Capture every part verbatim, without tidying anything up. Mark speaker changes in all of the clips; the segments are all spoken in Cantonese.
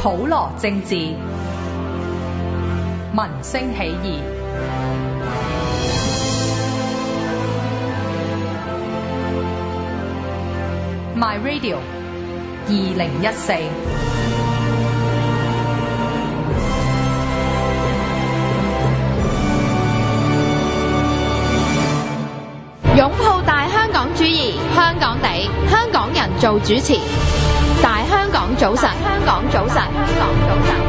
Speaker 1: 普羅政治，民聲起義。My Radio 二零一四。
Speaker 2: 擁抱大香港主義，香港地，香港人做主持。大香港早晨，香港早晨，香港早晨，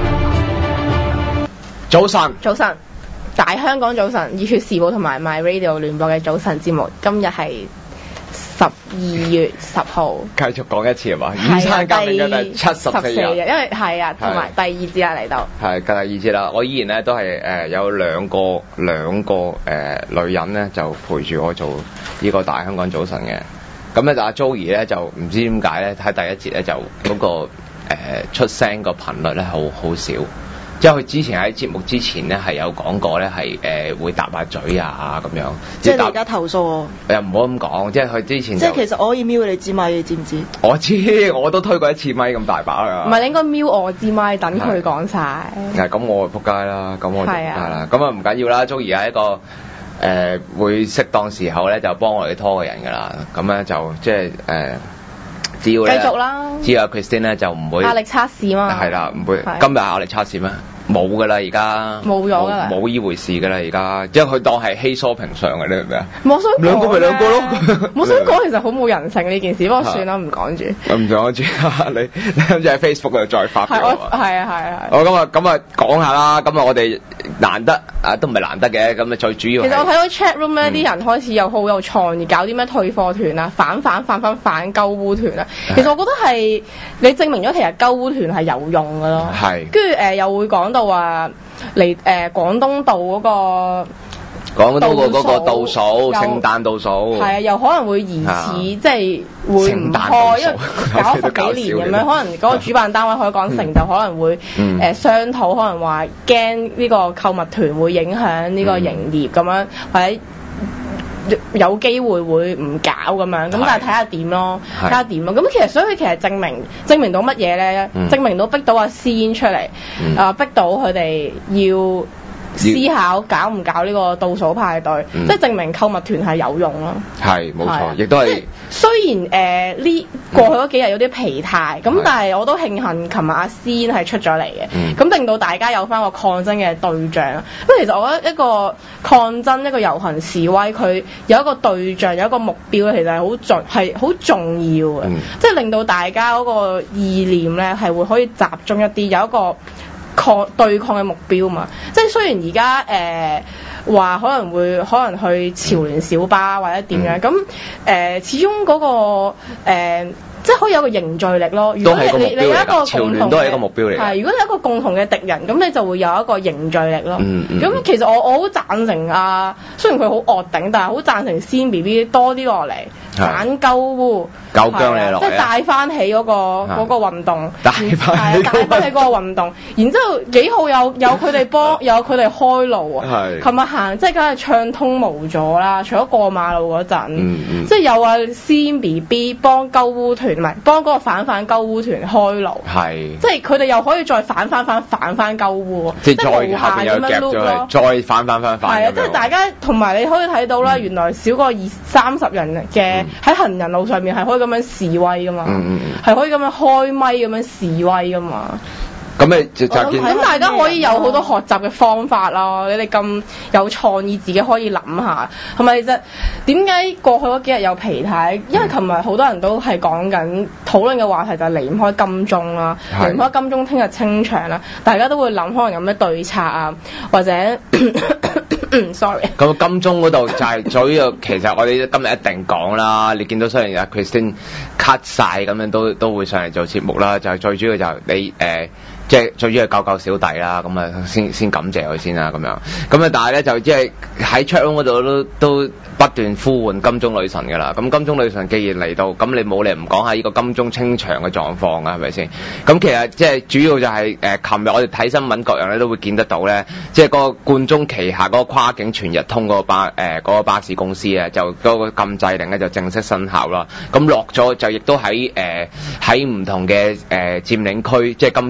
Speaker 3: 早晨，
Speaker 4: 早晨，大香港早晨，熱血時報同埋 My Radio 聯播嘅早晨節目，今日係十二月十號。
Speaker 3: 繼續講一次係嘛？雨傘革命嘅第七十四日，
Speaker 4: 因為係啊，同埋第二節啦嚟到。係
Speaker 3: 第二節啦，我依然咧都係誒、呃、有兩個兩個誒、呃、女人咧就陪住我做呢個大香港早晨嘅。咁咧就阿 Joey 咧就唔知點解咧喺第一節咧就嗰、那個、呃、出聲個頻率咧好好少，即係佢之前喺節目之前咧係有講過咧係誒會搭下嘴啊咁樣。
Speaker 5: 即係你而家投訴我？
Speaker 3: 誒唔好咁講，即係佢之前。
Speaker 5: 即係其實我可以瞄你支咪，你知唔知？
Speaker 3: 我知，我都推過一次咪咁大把㗎。
Speaker 4: 唔係你應該瞄我支咪，等佢講晒。
Speaker 3: 係咁，我就仆街啦，咁我就仆街啦。咁啊唔緊要啦 ，Joey 係一個。誒、呃、會適當時候咧就幫我哋拖個人㗎啦，咁咧就即係誒，只要咧，
Speaker 4: 繼續啦，
Speaker 3: 只要 Christine 咧就唔會
Speaker 4: 壓力測試嘛，
Speaker 3: 係啦，唔會今日壓力測試咩？冇㗎啦，而家
Speaker 4: 冇咗㗎啦，
Speaker 3: 冇呢回事㗎啦，而家即係佢當係稀疏平常嘅，你明唔明啊？
Speaker 4: 我想
Speaker 3: 兩個咪兩個咯，
Speaker 4: 我想講其實好冇人性呢件事，不過算啦，唔講住。
Speaker 3: 唔講住，你你諗住喺 Facebook 度再發表啊？
Speaker 4: 係啊係啊係。
Speaker 3: 好咁啊咁啊講下啦，咁啊我哋難得啊都唔係難得嘅，咁啊最主要
Speaker 4: 其實我睇到 chat room 咧，啲、嗯、人開始有好有創意，搞啲咩退貨團啊、反反反反反鳩污團啊。其實我覺得係你證明咗其實鳩污團係有用㗎咯。係。跟住誒又會講到話。嚟誒廣東道嗰、那個
Speaker 3: 廣東道嗰個倒數，聖誕倒數，係啊，
Speaker 4: 又可能會疑似、啊、即係會唔開，因為搞咗十幾年咁樣，可能嗰個主辦單位可以講成就可能會誒、嗯呃、商討，可能話驚呢個購物團會影響呢個營業咁樣，或者有機會會唔搞咁樣，咁但係睇下點咯，睇下點咯。咁其實所以其實證明證明到乜嘢咧？證明到逼到阿仙出嚟，啊、呃、逼到佢哋要思考搞唔搞呢個倒數派對，嗯、即係證明購物團係有用咯。係冇錯，亦都係。雖然誒呢、呃、過去嗰幾日有啲疲態，咁、嗯、但係我都慶幸琴日阿仙係出咗嚟嘅，咁、嗯、令到大家有翻個抗爭嘅對象。咁其實我覺得一個抗爭一個遊行示威，佢有一個對象有一個目標，其實係好重係好重要嘅，嗯、即係令到大家嗰個意念咧係會可以集中一啲，有一個抗對抗嘅目標嘛。即係雖然而家誒話可能會可能去潮聯小巴或者點樣咁誒、嗯呃，始終嗰、嗰個、呃即係可以有個凝聚力咯。如果你你有一個共同嘅，係如果你有一個共同嘅敵人，咁你就會有一個凝聚力咯。咁、嗯嗯、其實我我好贊成啊，雖然佢好惡頂，但係好贊成仙 B B 多啲落嚟反鳩污，夠姜你落嚟，即係帶翻起嗰、嗰個嗰個運動，帶翻起帶翻起嗰個運動。然之後幾號有有佢哋幫有佢哋開路啊！琴日行即係梗係暢通無阻啦，除咗過馬路嗰陣，嗯嗯、即係有啊仙 B B 幫鳩污團。唔係幫嗰個反反鳩污團開路，係即係佢哋又可以再反反反反翻鳩污，即係再下邊有夾咗佢，再反反反反。係啊，即係大家同埋你可以睇到啦，嗯、原來少過二三十人嘅喺行人路上面係可以咁樣示威噶嘛，係、嗯嗯、可以咁樣開咪咁樣示威噶嘛。咁咪就就見咁大家可以有好多學習嘅方法咯。你哋咁有創意，自己可以諗下係咪？其實點解過去嗰幾日有疲態？因為琴日好多人都係講緊討論嘅話題就係離唔開金鐘啦，離唔開金鐘聽日清場啦，大家都會諗可能有咩對策啊，或者 sorry。咁金鐘嗰度就係主要，其實我哋今日一定講啦。你見到雖然阿 Christine cut 曬咁樣都都會上嚟做節目啦，就係最主要就係你誒。呃即係最主要係救救小弟啦，咁啊先先感謝佢先啦，咁樣咁啊，但係咧就即係喺 chat room 嗰度都都不斷呼喚金鐘女神㗎啦。咁金鐘女神既然嚟到，咁你冇理由唔講下呢個金鐘清場嘅狀況啊，係咪先？咁其實即係主要就係、是、誒，琴、呃、日我哋睇新聞各樣咧都會見得到咧，即係個冠忠旗下嗰個跨境全日通嗰個巴誒嗰、呃那個巴士公司啊，就嗰個禁制令咧就正式生效啦。咁落咗就亦都喺誒喺唔同嘅誒佔領區，即係金鐘佔領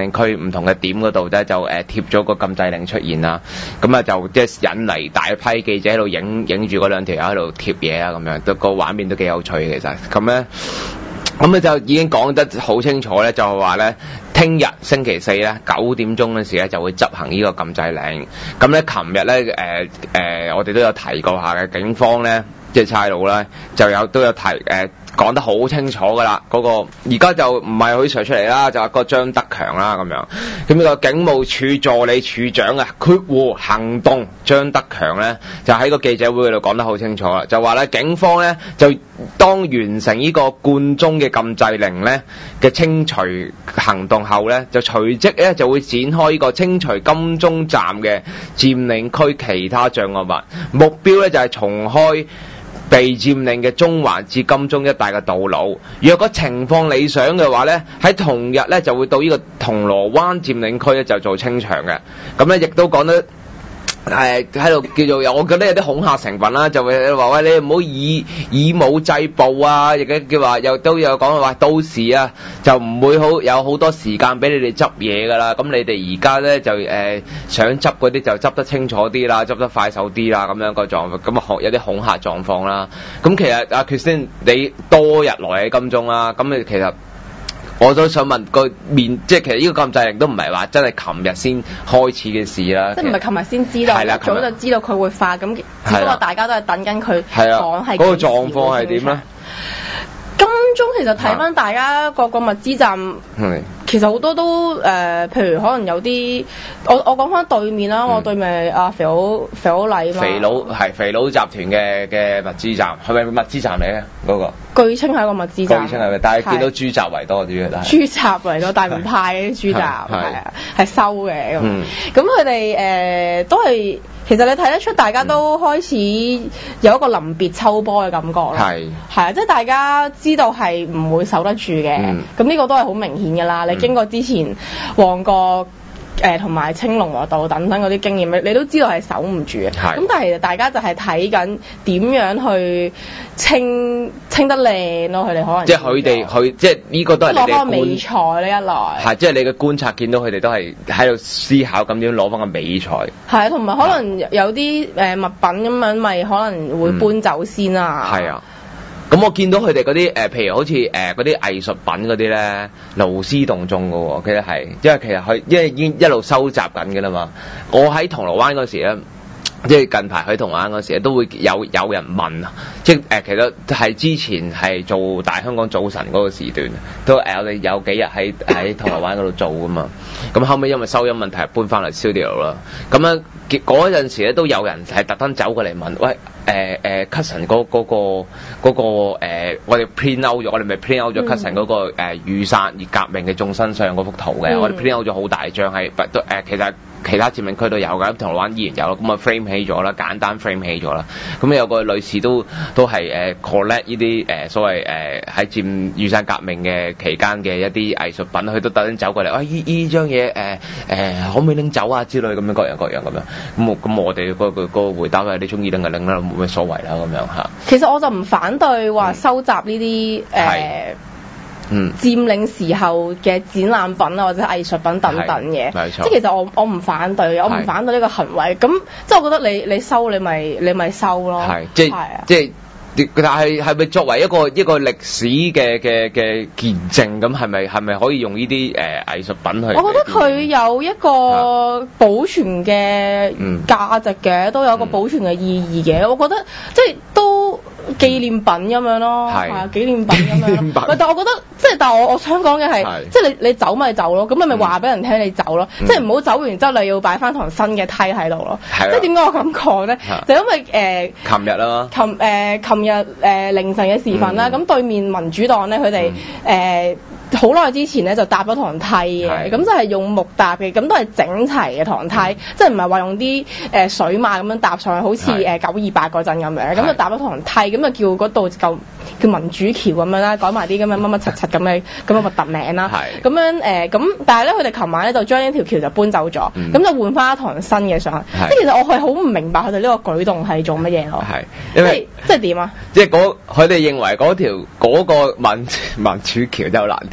Speaker 3: 領區唔同嘅點嗰度咧就誒貼咗個禁制令出現啦，咁啊就即係引嚟大批記者喺度影影住嗰兩條友喺度貼嘢啊咁樣，都個畫面都幾有趣嘅其實，咁咧。咁咧就已經講得好清楚咧，就係話咧，聽日星期四咧九點鐘嗰時咧就會執行呢個禁制令。咁咧，琴日咧誒誒，我哋都有提過下嘅，警方咧即係差佬咧就有都有提誒。呃講得好清楚㗎啦，嗰、那個而家就唔係許 Sir 出嚟啦，就話個張德強啦咁樣。咁呢個警務處助理處長啊，括弧行動張德強咧，就喺個記者會嗰度講得好清楚啦，就話咧警方咧就當完成呢個貫中嘅禁制令咧嘅清除行動後咧，就隨即咧就會展開呢個清除金鐘站嘅佔領區其他障礙物，目標咧就係、是、重開被佔領嘅中環至金鐘一帶嘅道路，若果情況理想嘅話咧，喺同日咧就會到呢個銅鑼灣佔領區咧就做清場嘅。咁咧亦都講得誒喺度叫做有，我覺得有啲恐嚇成分啦，就會話喂，你唔好以以武制暴啊，亦都叫話又都有講話到時啊就唔會好有好多時間俾你哋執嘢噶啦。咁你哋而家咧就誒、呃、想執嗰啲就執得清楚啲啦，執得快手啲啦，咁樣個狀況，咁啊有啲恐嚇狀況啦。咁其實阿 Christine 你多日來喺金鐘啦，咁你其實我都想問個面，即係其實呢個禁制令都唔係話真係琴日先開始嘅事啦。
Speaker 4: 即係唔係琴日先知道，係啦，早就知道佢會發，咁只不過大家都係等緊佢講係。嗰個狀況係點咧？金鐘其實睇翻大家個個物資站，嗯、其實好多都誒、呃，譬如可能有啲，我我講翻對面啦，嗯、我對面阿肥佬肥佬禮嘛。肥佬係肥佬集團嘅嘅物資站，係咪物資站嚟嘅嗰個？據稱係一個物資站。據稱係咪？但係見到豬雜為多啲嘅，但係。豬雜為多，但係唔派啲豬雜，係啊，係收嘅咁。咁佢哋誒都係。其實你睇得出大家都開始有一個臨別秋波嘅感覺啦，係係啊，即係大家知道係唔會守得住嘅，咁呢、嗯、個都係好明顯㗎啦。嗯、你經過之前旺角誒同埋青龍和道等等嗰啲經驗，你都知道係守唔住嘅。咁是但係其實大家就係睇緊點樣去清清得靚咯，佢哋可能即係佢哋去即係呢個都係攞翻個美彩呢一來係即係你嘅觀察見到佢哋都係喺度思考咁點攞翻個美彩係啊，同埋可能有啲誒物品咁樣咪可能會搬走先啊。係、嗯、啊。咁我見到佢哋嗰啲誒，譬如好似誒嗰啲藝術品嗰啲咧，勞師動眾嘅喎，其實係，因為其實佢因為已經一路收集緊嘅啦嘛。我喺銅鑼灣嗰時咧，即係近排喺銅鑼灣嗰時咧，都會有有人問啊，即係誒、呃、其實係之前係做大香港早晨嗰個時段，都誒、呃、我哋有幾日喺喺銅鑼灣嗰度做噶嘛。咁後尾因為收音問題，搬翻嚟 studio 啦。咁樣嗰陣時咧，都有人係特登走過嚟問，喂。誒誒 Cuson 嗰嗰個嗰、嗰個誒，我哋 print out 咗，我哋咪 print out 咗 Cuson 嗰個誒雨傘而革命嘅眾生相嗰幅圖嘅，嗯、我哋 print out 咗好大張係，都誒其實其他佔領區都有㗎，銅鑼灣依然有咯，咁啊 frame 起咗啦，簡單 frame 起咗啦，咁有個女士都都係誒 collect 呢啲誒所謂誒喺佔雨傘革命嘅期間嘅一啲藝術品，佢都特登走過嚟，啊依依張嘢誒誒可唔可以拎走啊之類咁樣各樣各樣咁樣，咁我咁我哋嗰個嗰個回答係你中意拎就拎啦。冇乜所謂啦，咁樣嚇。其實我就唔反對話收集呢啲誒，嗯，佔領時候嘅展覽品啊，或者藝術品等等嘅。冇錯。即係其實我我唔反對，我唔反對呢個行為。咁即係我覺得你你收你咪你咪收咯。係，即係即係。但係係咪作為一個一個歷史嘅嘅嘅見證咁，係咪係咪可以用呢啲誒藝術品去？我覺得佢有一個保存嘅價值嘅，嗯、都有一個保存嘅意義嘅。嗯、我覺得即係都紀念品咁樣咯，係啊、嗯、紀念品咁樣。唔係，但係我覺得即係，但係我我想講嘅係，是即係你你走咪走咯，咁你咪話俾人聽你走咯，嗯、即係唔好走完之後你要擺翻堂新嘅梯喺度咯。嗯、即係點解我咁講咧？嗯、就因為誒，琴、呃、日啦，琴誒琴日誒凌晨嘅時分啦，咁、嗯、對面民主黨咧，佢哋誒好耐之前咧就搭咗堂梯嘅，咁、嗯、就係用木搭嘅，咁都係整齊嘅堂梯，嗯、即係唔係話用啲誒水馬咁樣搭上去，好似誒九二八嗰陣咁樣，咁、嗯、就搭咗堂梯，咁就叫嗰度叫叫民主橋咁樣啦，改埋啲咁嘅乜乜柒柒咁嘅咁嘅核突名啦，咁樣誒咁，但係咧佢哋琴晚咧就將呢條橋就搬走咗，咁、嗯、就換翻一堂新嘅上去。即係其實我係好唔明白佢哋呢個舉動係做乜嘢咯？係因為即係點啊？即係嗰佢哋認為嗰條嗰個民民主橋真係好難聽。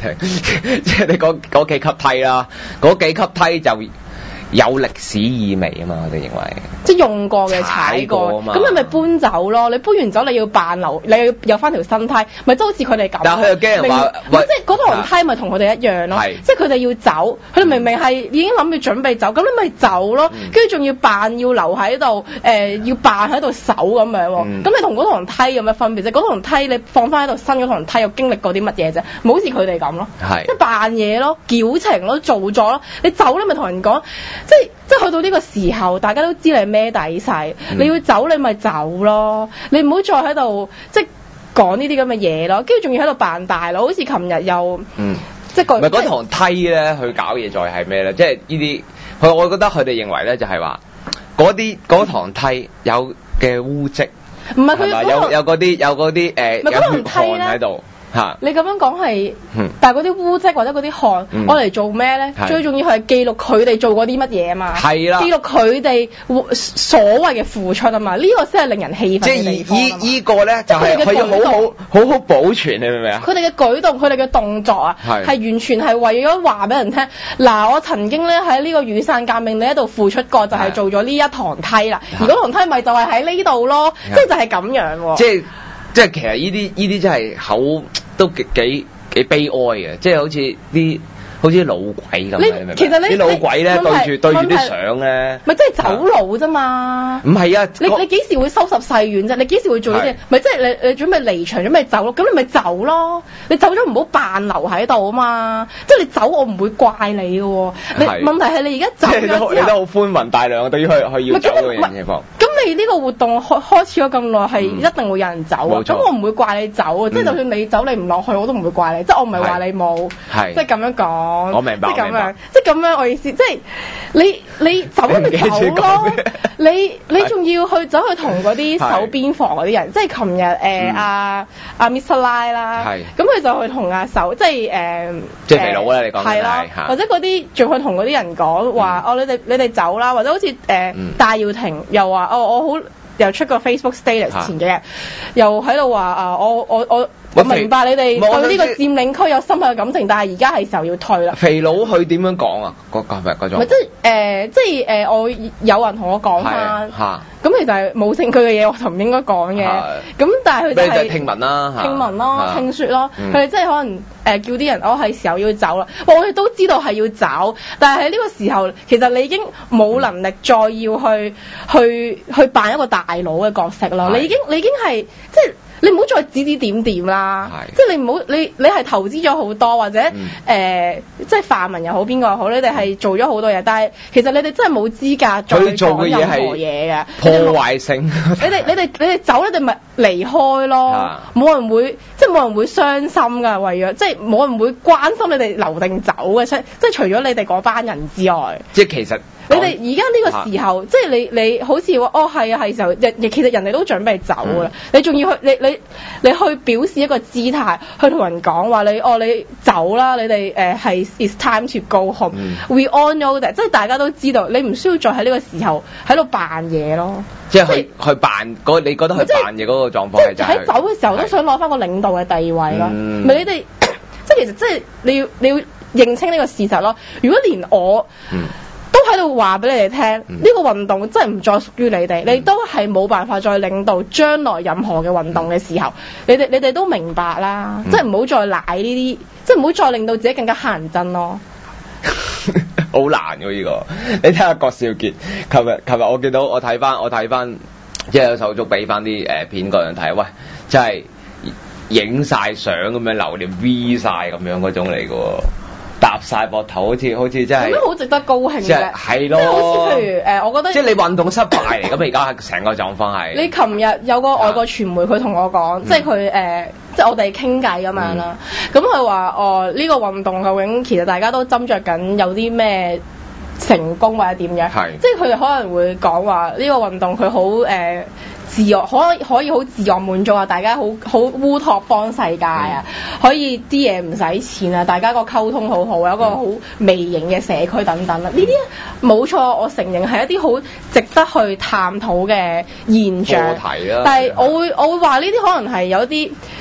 Speaker 3: 聽，即係你嗰嗰幾級梯啦，嗰幾級梯就有歷史意味啊嘛，我哋認為。
Speaker 4: 即係用過嘅踩過，咁你咪搬走咯。你搬完走，你要扮留，你要有翻條新梯，咪即係好似佢哋咁。
Speaker 3: 但係佢又驚人話，
Speaker 4: 即係嗰堂梯咪同佢哋一樣咯。即係佢哋要走，佢哋明明係已經諗住準備走，咁你咪走咯。跟住仲要扮要留喺度，誒要扮喺度守咁樣喎。咁你同嗰堂梯有咩分別啫？嗰堂梯你放翻喺度，新嗰堂梯又經歷過啲乜嘢啫？唔好似佢哋咁咯，即係扮嘢咯、矯情咯、做作咯。你走咧咪同人講，即係即係去到呢個時候，大家都知你係咩底細。嗯、你要走你咪走咯，你唔好再喺度即係講呢啲咁嘅嘢咯，跟住仲要喺度扮大佬，好似琴日又，嗯、即係
Speaker 3: 唔係嗰堂梯咧去搞嘢，再係咩咧？即係呢啲，佢我覺得佢哋認為咧就係話嗰啲嗰堂梯有嘅污跡，
Speaker 4: 唔係佢
Speaker 3: 有有嗰啲有嗰啲誒有血汗喺度。
Speaker 4: 你咁樣講係，嗯、但係嗰啲污跡或者嗰啲汗，我嚟、嗯、做咩咧？最重要係記錄佢哋做過啲乜嘢啊嘛，係啦，記錄佢哋所謂嘅付出啊嘛，呢、呢個先係令人氣憤嘅地方。即係依依個咧就係佢要好好好好保存，你明唔明啊？佢哋嘅舉動，佢哋嘅動作啊，係完全係為咗話俾人聽。嗱，我曾經咧喺呢個雨傘革命呢一度付出過，就係、係、做咗呢一堂梯啦。而嗰堂梯咪就係喺呢度咯，即係就係咁樣喎。即係即係其實呢啲呢啲真係好。都幾幾幾悲哀嘅，即係好似啲好似老鬼咁。你其實你啲老鬼咧對住對住啲相咧，咪即係走佬啫嘛。唔係啊，你你幾時會收拾細軟啫？你幾時會做呢啲？咪即係你你準備離場準備走咯，咁你咪走咯。你走咗唔好扮留喺度啊嘛。即係你走我唔會怪你嘅喎。你問題係你而家走咗之後，你都好寬宏大量對於佢佢要走嘅情況。咁你呢個活動開開始咗咁耐，係一定會有人走啊。咁我唔會怪你走啊。即係就算你走你唔落去，我都唔會怪你。即係我唔係話你冇，即係咁樣講。我明白，即係咁樣，即係咁樣我意思，即係你你走咪走咯，你你仲要去走去同嗰啲守邊防嗰啲人，即係琴日誒阿阿 Mister Lie 啦，咁佢就去同阿守，即係誒，即係肥佬咧，你講係啦，或者嗰啲仲去同嗰啲人講話，哦你哋你哋走啦，或者好似誒戴耀廷又話，哦我好又出個 Facebook status 前幾日，又喺度話啊我我我。我明白你哋對呢個佔領區有深刻嘅感情，但係而家係時候要退啦。肥佬佢點樣講啊？嗰個係嗰種。咪即係誒，即係誒，我有人同我講翻。嚇。咁其實係冇證據嘅嘢，我就唔應該講嘅。咁但係佢哋係聽聞啦，聽聞咯，聽説咯。佢哋即係可能誒叫啲人，我係時候要走啦。我哋都知道係要走，但係喺呢個時候，其實你已經冇能力再要去去去扮一個大佬嘅角色咯。你已經你已經係即係。你唔好再指指點點啦，即係你唔好你你係投資咗好多或者誒、嗯呃，即係泛民又好邊個又好，你哋係做咗好多嘢，但係其實你哋真係冇資格再講任何嘢嘅破壞性。你哋你哋你哋走，你哋咪離開咯，冇人會即係冇人會傷心㗎，為咗即係冇人會關心你哋留定走嘅，即係除咗你哋嗰班人之外。即係其實。你哋而家呢個時候，啊、即係你你好似話哦係啊係時候，亦其實人哋都準備走㗎啦。嗯、你仲要去你你你去表示一個姿態，去同人講話你哦你走啦，你哋誒係 it's time to go home、嗯。We all know that，即係大家都知道，你唔需要再喺呢個時候喺度扮嘢咯。即係去去扮嗰，你覺得去扮嘢嗰個狀況係就係喺走嘅時候都想攞翻個領導嘅地位咯。唔係、嗯、你哋即係其實即係你要你要認清呢個事實咯。如果連我，嗯都喺度話俾你哋聽，呢、嗯、個運動真係唔再屬於你哋，嗯、你都係冇辦法再領導將來任何嘅運動嘅時候，嗯、你哋你哋都明白啦，嗯、即係唔好再賴呢啲，即係唔好再令到自己更加乞人憎咯。好難㗎呢、呢個，你睇下郭少傑，琴日琴日我見到我睇翻我睇翻，即係有手足俾翻啲誒片個人睇，喂，真係影晒相咁樣留念 V 晒咁樣嗰種嚟㗎喎。搭晒膊頭，好似好似真係，咁好值得高興嘅，係咯，即係好似譬如誒、呃，我覺得即係你運動失敗嚟，咁而家成個狀況係。你琴日有個外國傳媒，佢同我講，即係佢誒，即係我哋傾偈咁樣啦。咁佢話哦，呢、呢個運動究竟其實大家都斟酌緊有啲咩成功或者點樣？係，即係佢哋可能會講話呢個運動佢好誒。自我可以可以好自我滿足啊！大家好好烏托邦世界啊，嗯、可以啲嘢唔使錢啊，大家個溝通好好，有一個好微型嘅社區等等啦。呢啲冇錯，我承認係一啲好值得去探討嘅現象。課題啦，但係我會我會話呢啲可能係有啲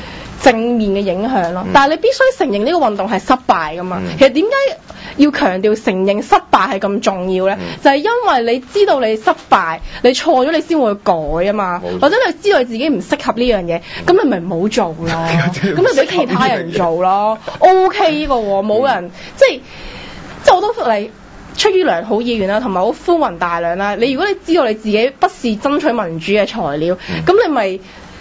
Speaker 4: 正面嘅影響咯。
Speaker 3: 嗯、
Speaker 4: 但係你必須承認呢個運動係失敗噶嘛。
Speaker 3: 嗯、
Speaker 4: 其實點解要強調承認失敗係咁重要咧？嗯、就係因為你知道你失敗，你錯咗你先會改啊嘛。
Speaker 3: 錯
Speaker 4: 或者你知道你自己唔適合呢樣嘢，咁、嗯、你咪唔好做咯。咁你俾其他人做咯。O K 呢個喎，冇人、嗯、即係即係我都嚟。出於良好意願啦，同埋好寬宏大量啦。你如果你知道你自己不是爭取民主嘅材料，咁、嗯、你咪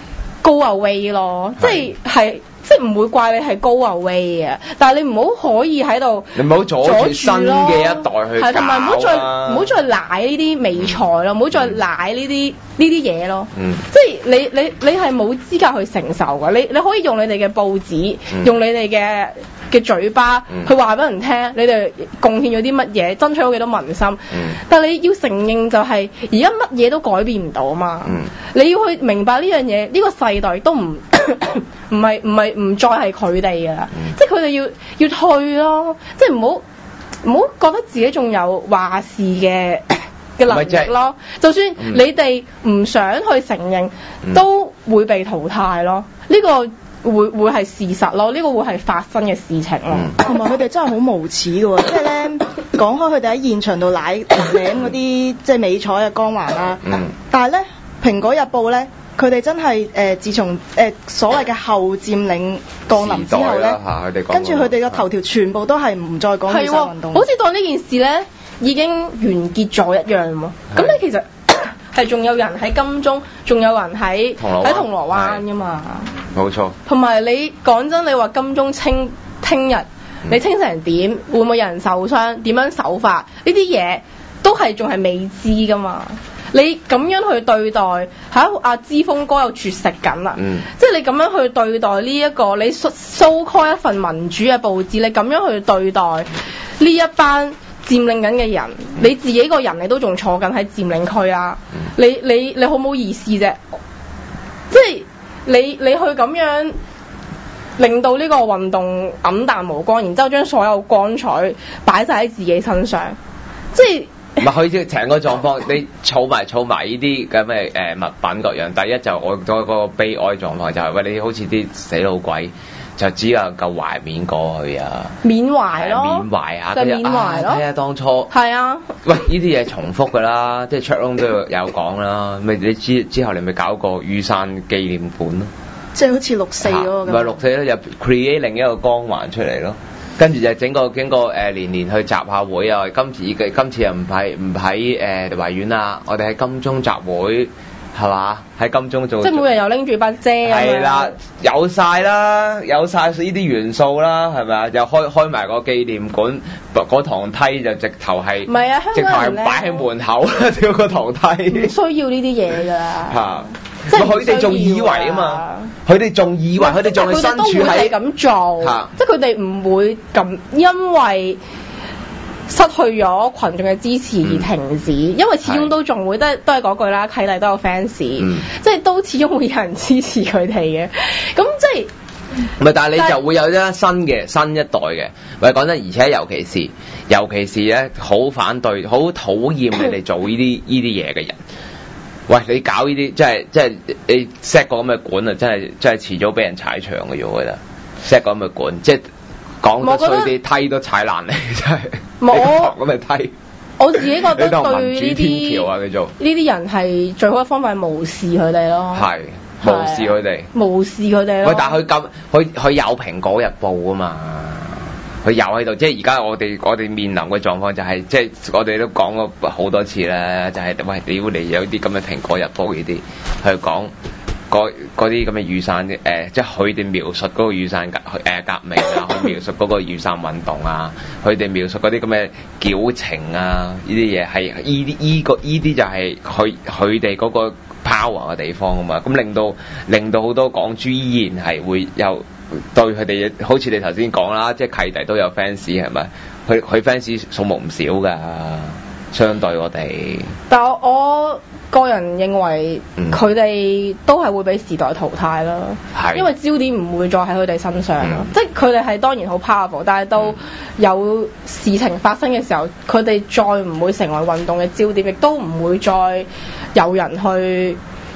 Speaker 4: go away 咯，即係係即係唔會怪你係 go away 嘅。但係你唔好可以喺度，
Speaker 3: 你唔好阻住新嘅一代去搞啊！
Speaker 4: 同埋唔好再唔好再賴呢啲美材咯，唔好、嗯、再賴呢啲呢啲嘢咯。嗯、即係你你你係冇資格去承受㗎。你你可以用你哋嘅報紙，嗯、用你哋嘅嘅嘴巴、嗯、去話俾人聽，你哋貢獻咗啲乜嘢，爭取咗幾多民心。嗯、但係你要承認就係而家乜嘢都改變唔到啊嘛。嗯、你要去明白呢樣嘢，呢、呢個世代都唔唔係唔係唔再係佢哋㗎啦。嗯、即係佢哋要要退咯，即係唔好唔好覺得自己仲有話事嘅嘅能力咯。就算你哋唔想去承認，嗯、都會被淘汰咯。呢、呢個會會係事實咯，呢、這個會係發生嘅事情咯。
Speaker 5: 同埋佢哋真係好無恥嘅喎，即係咧講開佢哋喺現場度舐舐嗰啲即係美彩嘅光環啦。嗯、但係咧《蘋果日報》咧，佢哋真係誒、呃、自從誒、呃、所謂嘅後佔領降臨之後咧，跟住佢哋嘅頭條全部都係唔再講雨傘運動，
Speaker 4: 好似當呢件事咧已經完結咗一樣喎。咁咧其實係仲有人喺金鐘，仲有人喺喺銅鑼灣噶嘛。
Speaker 3: 冇錯，
Speaker 4: 同埋你講真，你話金鐘清聽日你清成點，會唔會有人受傷？點樣手法？呢啲嘢都係仲係未知噶嘛。你咁樣去對待嚇阿之鋒哥又絕食緊啦，嗯、即係你咁樣去對待呢、這、一個你 so call 一份民主嘅報紙，你咁樣去對待呢一班佔領緊嘅人，嗯、你自己個人你都仲坐緊喺佔領區啊！嗯、你你你好冇意思啫，即係。你你去咁樣令到呢個運動黯淡無光，然之後將所有光彩擺晒喺自己身上，即係
Speaker 3: 唔係佢成個狀況，你儲埋儲埋呢啲咁嘅誒物品各樣。第一就我嗰個悲哀狀況就係、是、喂，你好似啲死老鬼，就只能夠懷緬過去啊，
Speaker 4: 緬懷咯，
Speaker 3: 緬懷下，
Speaker 4: 就緬懷咯。
Speaker 3: 睇下、啊、當初
Speaker 4: 係啊，
Speaker 3: 喂，呢啲嘢重複㗎啦，即係 Chatroom 都有講啦。咪你知之後你咪搞個雨傘紀念館咯，
Speaker 5: 即係好似六四嗰個咁。
Speaker 3: 唔係六四咧，就 create 另一個光環出嚟咯。跟住就整個經過誒、呃、年年去集下會啊。今次嘅今次又唔喺唔喺誒維園啦，我哋喺金鐘集會。係嘛？喺金鐘做，
Speaker 4: 即係每日又拎住把遮啊！
Speaker 3: 係啦，有晒啦，有晒呢啲元素啦，係咪啊？又開開埋個紀念館，嗰堂梯就直頭係，
Speaker 4: 唔係啊，香港人咧，
Speaker 3: 直頭係擺喺門口啦，跳個堂梯。
Speaker 4: 唔需要呢啲嘢㗎。嚇！
Speaker 3: 即係佢哋仲以為啊嘛，佢哋仲以為，佢哋仲係身處喺
Speaker 4: 咁做，即係佢哋唔會咁，因為失去咗群眾嘅支持而停止，嗯、因為始終都仲會都係都係嗰句啦，契弟都有 fans，、嗯、即係都始終會有人支持佢哋嘅。咁即係
Speaker 3: 唔係？但係你就會有一新嘅新一代嘅，喂講真，而且尤其是尤其是咧，好反對、好討厭你哋做呢啲呢啲嘢嘅人。喂，你搞呢啲，即係即係你 set 個咁嘅館啊，真係真係遲早俾人踩場嘅啫，我覺得 set 個咁嘅館，即係講得衰啲，梯都踩爛你，真係。冇咁咪梯。
Speaker 4: 我自己覺得對呢
Speaker 3: 啲天橋啊，叫做
Speaker 4: 呢啲人係最好嘅方法係無視佢哋咯。
Speaker 3: 係無視佢哋，
Speaker 4: 無視佢哋咯。
Speaker 3: 喂，但係佢咁，佢佢有蘋果日報啊嘛，佢有喺度。即係而家我哋我哋面臨嘅狀況就係、是，即係我哋都講過好多次啦，就係、是、喂，屌你有啲咁嘅蘋果日報呢啲去講。嗰啲咁嘅雨傘嘅誒，即係佢哋描述嗰個雨傘革誒革命啊，去描述嗰個雨傘運動啊，佢哋描述嗰啲咁嘅矯情啊，呢啲嘢係依啲依個依啲就係佢佢哋嗰個 power 嘅地方啊嘛，咁令到令到好多港豬依然係會有對佢哋，好似你頭先講啦，即係契弟都有 fans 係咪？佢佢 fans 數目唔少㗎，相對我哋。
Speaker 4: 但係我，我個人認為佢哋都係會俾時代淘汰咯，嗯、因為焦點唔會再喺佢哋身上咯。嗯、即係佢哋係當然好 powerful，但係到有事情發生嘅時候，佢哋再唔會成為運動嘅焦點，亦都唔會再有人去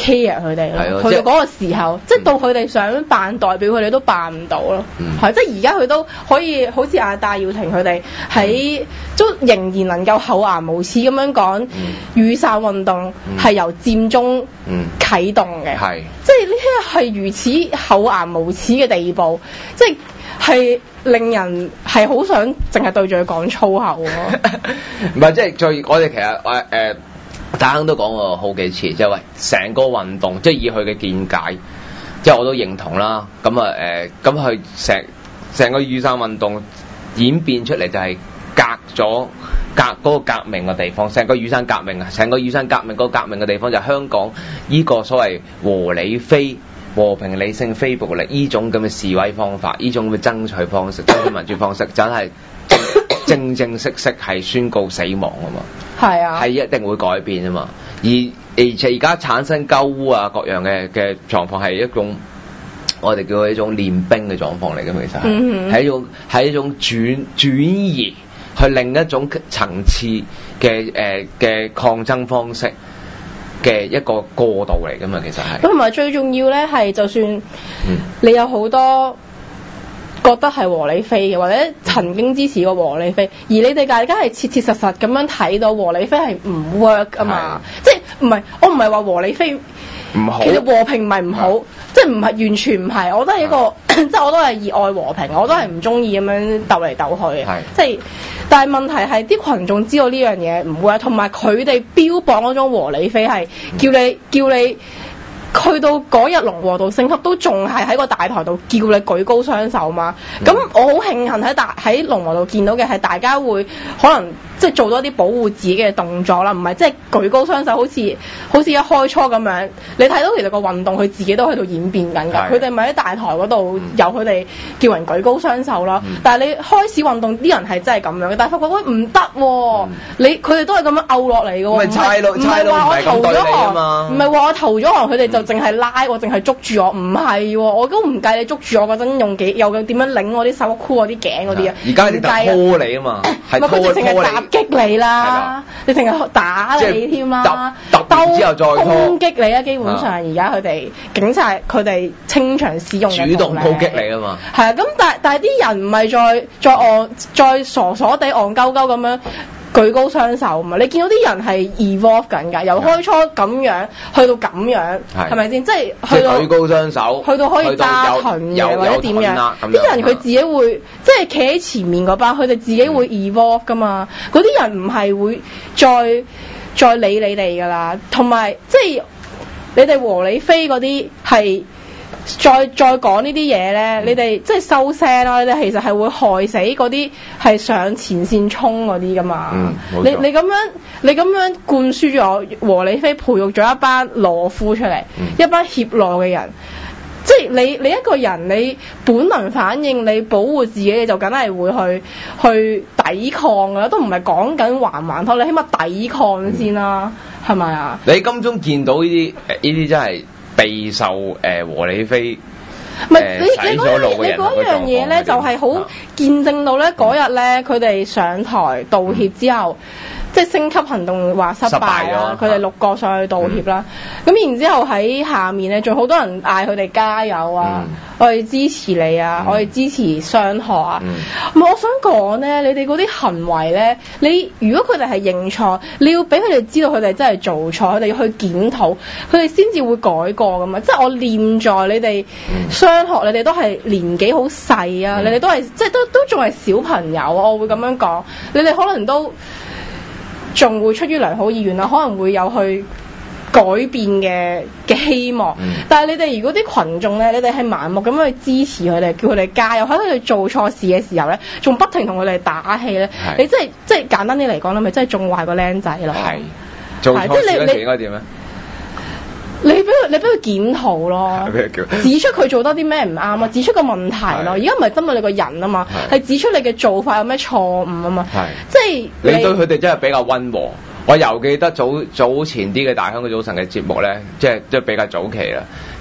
Speaker 4: care 佢哋咯。
Speaker 3: 係
Speaker 4: 去到嗰個時候，即係到佢哋想扮代表，佢哋都扮唔到咯。係、嗯，即係而家佢都可以好似阿戴耀廷佢哋喺都仍然能夠厚顏無恥咁樣講，嗯、雨傘運動係由佔中啟動嘅。係、嗯，即係呢啲係如此厚顏無恥嘅地步，即係係令人係好想淨係對住佢講粗口咯。
Speaker 3: 唔係，即係最我哋其實誒誒，大家都講過好幾次，即係喂成個運動，即係以佢嘅見解，即係我都認同啦。咁啊誒，咁佢成成個雨傘運動演變出嚟就係隔咗隔嗰個革命嘅地方，成個雨傘革命啊，成個雨傘革命嗰個革命嘅地方就係香港呢個所謂和理非。和平理性非暴力呢種咁嘅示威方法，呢種咁嘅爭取方式、爭取民主方式，真係正正式式係宣告死亡啊嘛！係啊，係一定會改變啊嘛！而而且而家產生鳩污啊各樣嘅嘅狀況係一種我哋叫做一種練兵嘅狀況嚟嘅，其實係係、嗯、一種係一種轉轉移去另一種層次嘅誒嘅抗爭方式嘅一個過渡嚟㗎嘛，其實係。咁同埋最重要咧，係就算你有好多覺得係和理非嘅，或者曾經支持過和理非，而你哋大家係切切實實咁樣睇到和理非係唔 work 啊嘛，即係唔係我唔係話和理非唔好，其實和平唔係唔好，即係唔係完全唔係，我都係一個即係我都係熱愛和平，我都係唔中意咁樣鬥嚟鬥去嘅，即係。但係問題係啲群眾知道呢樣嘢唔會，同埋佢哋標榜嗰種和理非係叫你叫你去到嗰日龍和道升級都仲係喺個大台度叫你舉高雙手嘛。咁、嗯、我好慶幸喺大喺龍和道見到嘅係大家會可能即係做多啲保護自己嘅動作啦，唔係即係舉高雙手好似好似一開初咁樣。你睇到其實個運動佢自己都喺度演變緊㗎，佢哋咪喺大台嗰度由佢哋叫人舉高雙手啦。嗯、但係你開始運動啲人係真係咁樣嘅，但係發覺喂唔得喎，你佢哋都係咁樣拗落嚟嘅喎，唔係話我投咗行，唔係話我投咗行佢哋就淨係拉我，淨係捉住我，唔係喎，我都唔計你捉住我嗰陣用幾又點樣擰我啲手箍我啲頸嗰啲啊，而家你拖你啊嘛，係拖拖你。擊你啦，你成日打你添啦，兜之後再攻擊你啊！基本上而家佢哋警察佢哋清場使用嘅主動攻擊你啊嘛，係啊，咁但但係啲人唔係再再戇再傻傻地戇鳩鳩咁樣舉高雙手嘛，你見到啲人係 evolve 緊㗎，由開初咁樣去到咁樣，係咪先？即係去到舉高雙手，去到可以揸盾嘅或者點樣？啲人佢自己會即係企喺前面嗰班，佢哋自己會 evolve 㗎嘛。嗰啲人唔係會再再理你哋㗎啦，同埋即係你哋和理非嗰啲係。再再講呢啲嘢咧，你哋即係收聲啦！你哋其實係會害死嗰啲係上前線衝嗰啲噶嘛？嗯、你你咁樣你咁樣灌輸咗和理非，培育咗一班懦夫出嚟，嗯、一班怯懦嘅人。即係你你一個人，你本能反應，你保護自己，你就梗係會去去抵抗㗎啦，都唔係講緊還還拖，你起碼抵抗先啦，係咪啊？你金鐘見到呢啲呢啲真係。備受誒、呃、和理非，唔係、呃、你你嗰樣你嗰樣嘢咧，就係好見證到咧嗰日咧，佢哋上台道歉之後，嗯、即係升級行動話失敗啦，佢哋六個上去道歉啦，咁、嗯、然之後喺下面咧，仲好多人嗌佢哋加油啊！嗯我哋支持你啊！嗯、我哋支持雙學啊！嗯、我想講咧，你哋嗰啲行為咧，你如果佢哋係認錯，你要俾佢哋知道佢哋真係做錯，佢哋要去檢討，佢哋先至會改過噶嘛。即係我念在你哋雙學，你哋都係年紀好細啊，嗯、你哋都係即係都都仲係小朋友啊，我會咁樣講。你哋可能都仲會出於良好意願啊，可能會有去改變嘅嘅希望，嗯、但係你哋如果啲群眾咧，你哋係盲目咁樣去支持佢哋，叫佢哋加油，喺佢哋做錯事嘅時候咧，仲不停同佢哋打氣咧，是你即係即係簡單啲嚟講咧，咪真係縱壞個僆仔咯。係做錯事嗰時應該點咧？你俾佢，你俾佢檢討咯，指出佢做多啲咩唔啱啊，指出個問題咯。而家唔係針對你個人啊嘛，係指出你嘅做法有咩錯誤啊嘛。係即係你對佢哋真係比較溫和。我又記得早早前啲嘅大香港早晨嘅節目咧，即係即係比較早期啦。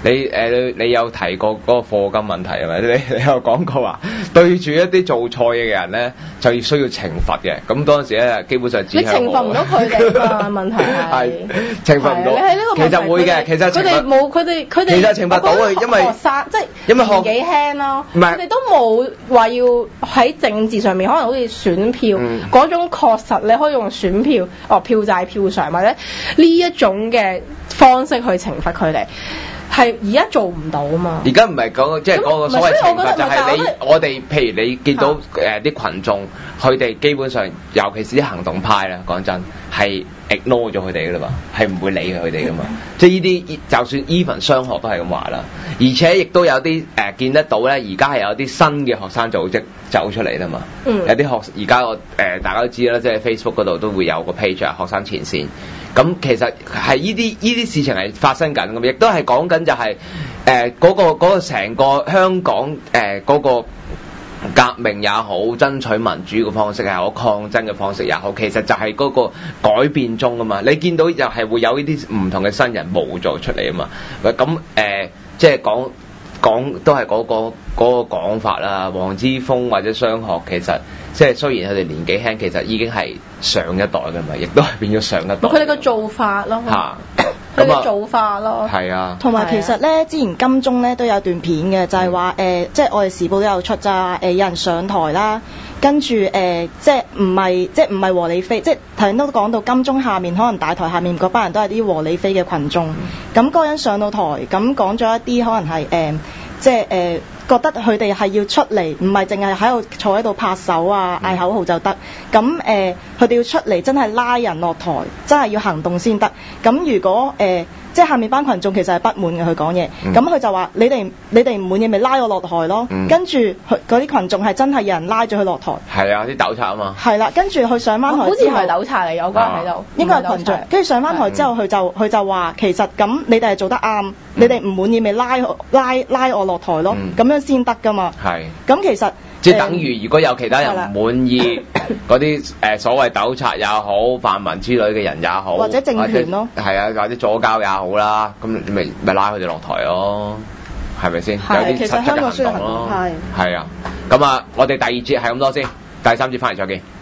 Speaker 3: 你誒、呃、你有提過嗰個課金問題係咪？你你有講過話對住一啲做錯嘢嘅人咧，就要需要懲罰嘅。咁當時咧，基本上只係
Speaker 4: 你懲罰唔到佢哋啊！問題係
Speaker 3: 懲罰唔到。其實會嘅，其實
Speaker 4: 佢哋冇佢哋佢哋。
Speaker 3: 其實懲罰到嘅，因為
Speaker 4: 學生即係
Speaker 3: 因為學
Speaker 4: 年紀輕咯，
Speaker 3: 唔係
Speaker 4: 佢哋都冇話要喺政治上面，可能好似選票嗰、嗯、種確實，你可以用選票哦票債票償或者呢一種嘅方式去懲罰佢哋。係而家做唔到啊嘛！
Speaker 3: 而家唔係講即係嗰個所謂懲罰，就係你我哋譬如你見到誒啲群眾，佢哋基本上尤其是啲行動派啦，講真係 ignore 咗佢哋噶啦嘛，係唔會理佢哋噶嘛。即係呢啲就算 even 商學都係咁話啦，而且亦都有啲誒、呃、見得到咧，而家係有啲新嘅學生組織走出嚟啦嘛。嗯、有啲學而家我誒大家都知啦，即係 Facebook 嗰度都會有個 page 啊，學生前線。咁其實係呢啲呢啲事情係發生緊咁，亦都係講緊就係誒嗰個嗰個成個香港誒嗰、呃嗰個革命也好，爭取民主嘅方式也好，抗爭嘅方式也好，其實就係嗰個改變中啊嘛。你見到又係會有呢啲唔同嘅新人冒咗出嚟啊嘛。咁誒、呃、即係講講都係嗰、嗰個嗰、嗰個講法啦。黃之鋒或者雙學其實即係雖然佢哋年紀輕，其實已經係上一代㗎嘛，亦都係變咗上一代。
Speaker 4: 佢哋個做法咯，
Speaker 3: 嚇，
Speaker 4: 佢哋做法咯，
Speaker 3: 係啊。
Speaker 5: 同埋其實咧，之前金鐘咧都有段片嘅，就係話誒，即係我哋時報都有出咋誒、呃，有人上台啦，跟住誒、呃，即係唔係即係唔係和理非，即係頭先都講到金鐘下面可能大台下面嗰班人都係啲和理非嘅群眾，咁嗰、嗯、個人上到台，咁講咗一啲可能係誒、呃，即係誒。呃覺得佢哋係要出嚟，唔係淨係喺度坐喺度拍手啊、嗌口號就得。咁誒，佢、呃、哋要出嚟，真係拉人落台，真係要行動先得。咁如果誒、呃，即係下面班群眾其實係不滿嘅，佢講嘢。咁佢、嗯、就話：你哋你哋唔滿意，咪拉我落台咯。嗯、跟住佢嗰啲群眾係真係有人拉咗佢落台。係
Speaker 3: 啊，啲糾察啊嘛。係
Speaker 5: 啦，跟住佢上翻台之後，
Speaker 4: 好似唔係糾察嚟，有個人喺度，
Speaker 5: 應該係群眾。跟住上翻台之後，佢、嗯、就佢就話：其實咁你哋係做得啱，嗯、你哋唔滿意咪拉拉拉我落台咯。咁、嗯、樣先得㗎嘛。係，咁其實
Speaker 3: 即係等於如果有其他人唔滿意嗰啲誒所謂糾察也好、泛民之類嘅人也好，
Speaker 5: 或者政權咯，
Speaker 3: 係啊，或者左膠也好啦，咁你咪咪拉佢哋落台咯，係咪先？有啲實質嘅行動咯，係係啊，咁啊，我哋第二節係咁多先，第三節翻嚟再見。